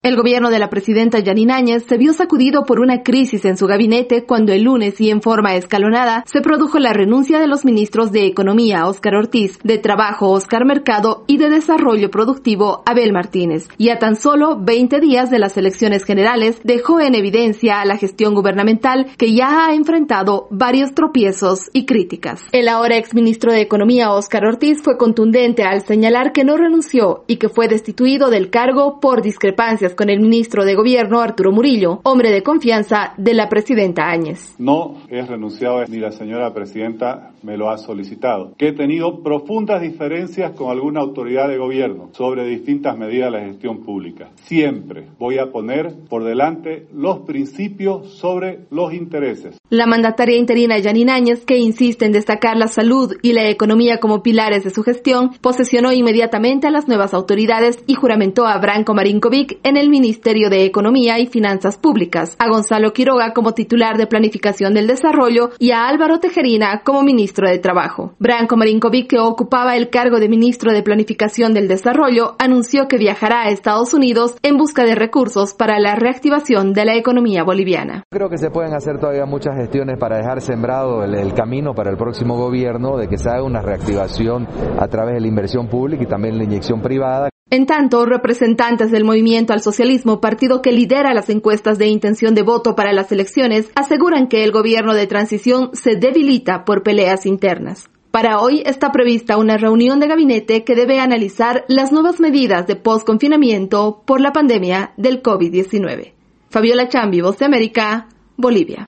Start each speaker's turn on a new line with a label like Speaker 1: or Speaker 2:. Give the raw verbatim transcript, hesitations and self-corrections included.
Speaker 1: El gobierno de la presidenta Yanine Áñez se vio sacudido por una crisis en su gabinete cuando el lunes y en forma escalonada se produjo la renuncia de los ministros de Economía, Óscar Ortiz, de Trabajo, Óscar Mercado, y de Desarrollo Productivo, Abel Martínez. Y a tan solo veinte días de las elecciones generales dejó en evidencia a la gestión gubernamental que ya ha enfrentado varios tropiezos y críticas. El ahora exministro de Economía, Óscar Ortiz, fue contundente al señalar que no renunció y que fue destituido del cargo por discrepancias con el ministro de Gobierno, Arturo Murillo, hombre de confianza de la presidenta Áñez.
Speaker 2: No he renunciado ni la señora presidenta me lo ha solicitado. Que he tenido profundas diferencias con alguna autoridad de gobierno sobre distintas medidas de la gestión pública. Siempre voy a poner por delante los principios sobre los intereses.
Speaker 1: La mandataria interina Yanine Áñez, que insiste en destacar la salud y la economía como pilares de su gestión, posesionó inmediatamente a las nuevas autoridades y juramentó a Branko Marinkovic en el Ministerio de Economía y Finanzas Públicas, a Gonzalo Quiroga como titular de Planificación del Desarrollo y a Álvaro Tejerina como ministro de Trabajo. Branko Marinkovic, que ocupaba el cargo de ministro de Planificación del Desarrollo, anunció que viajará a Estados Unidos en busca de recursos para la reactivación de la economía boliviana.
Speaker 3: Creo que se pueden hacer todavía muchas gestiones para dejar sembrado el, el camino para el próximo gobierno de que se haga una reactivación a través de la inversión pública y también la inyección privada.
Speaker 1: En tanto, representantes del Movimiento al Socialismo, partido que lidera las encuestas de intención de voto para las elecciones, aseguran que el gobierno de transición se debilita por peleas internas. Para hoy está prevista una reunión de gabinete que debe analizar las nuevas medidas de post-confinamiento por la pandemia del COVID diecinueve. Fabiola Chambi, Voz de América, Bolivia.